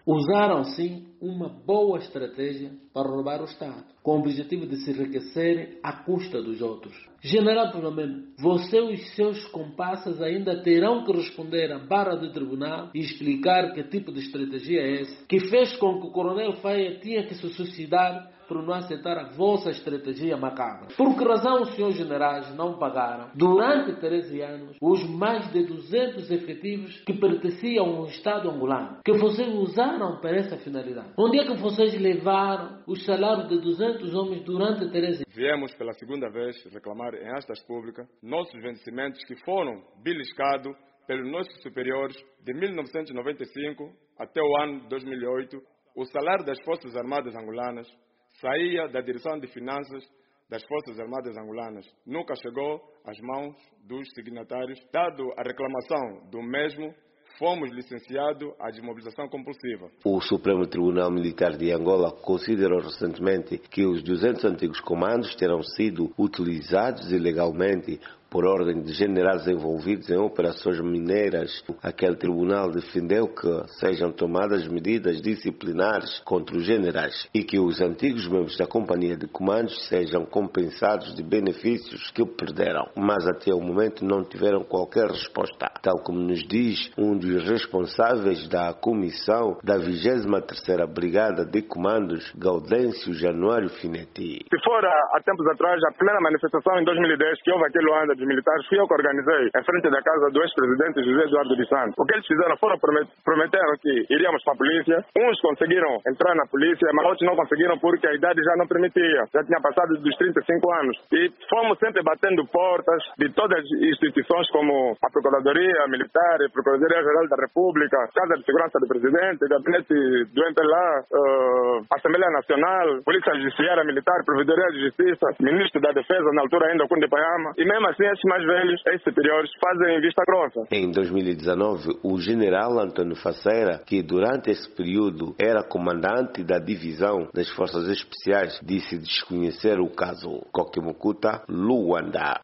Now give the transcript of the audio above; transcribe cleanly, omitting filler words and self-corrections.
Usaram, sim, uma boa estratégia para roubar o Estado, com o objetivo de se enriquecerem à custa dos outros. General Filomeno, você e os seus comparsas ainda terão que responder à barra do tribunal e explicar que tipo de estratégia é essa, que fez com que o Coronel Faia tinha que se suicidar por não aceitar a vossa estratégia macabra. Por que razão os senhores generais não pagaram, durante 13 anos, os mais de 200 efetivos que pertenciam ao Estado angolano, que vocês usaram para essa finalidade? Onde é que vocês levaram os salários de 200 homens durante 13 anos? Viemos pela segunda vez reclamar em astas públicas nossos vencimentos que foram beliscados pelos nossos superiores de 1995 até o ano 2008. O salário das Forças Armadas angolanas saía da Direção de Finanças das Forças Armadas angolanas. Nunca chegou às mãos dos signatários. Dado a reclamação do mesmo, fomos licenciados à desmobilização compulsiva. O Supremo Tribunal Militar de Angola considerou recentemente que os 200 antigos comandos terão sido utilizados ilegalmente por ordem de generais envolvidos em operações mineiras. Aquele tribunal defendeu que sejam tomadas medidas disciplinares contra os generais e que os antigos membros da companhia de comandos sejam compensados de benefícios que perderam, mas até o momento não tiveram qualquer resposta, tal como nos diz um dos responsáveis da comissão da 23ª Brigada de Comandos, Gaudêncio Januário Finetti. Se for há tempos atrás, a primeira manifestação em 2010 que houve aqui em Luanda dos militares, fui eu que organizei em frente da casa do ex-presidente José Eduardo dos Santos. O que eles fizeram foram prometeram que iríamos para a polícia. Uns conseguiram entrar na polícia, mas outros não conseguiram porque a idade já não permitia. Já tinha passado dos 35 anos. E fomos sempre batendo portas de todas as instituições como a Procuradoria Militar, a Procuradoria-Geral da República, Casa de Segurança do Presidente, Gabinete do MPLA, Assembleia Nacional, Polícia Judiciária Militar, Provedoria de Justiça, Ministro da Defesa, na altura ainda Kunde Payama. E mesmo assim, esses mais velhos, esses superiores, fazem vista grossa. Em 2019, o general Antônio Faceira, que durante esse período era comandante da divisão das Forças Especiais, disse desconhecer o caso. Kokimukuta, Luanda.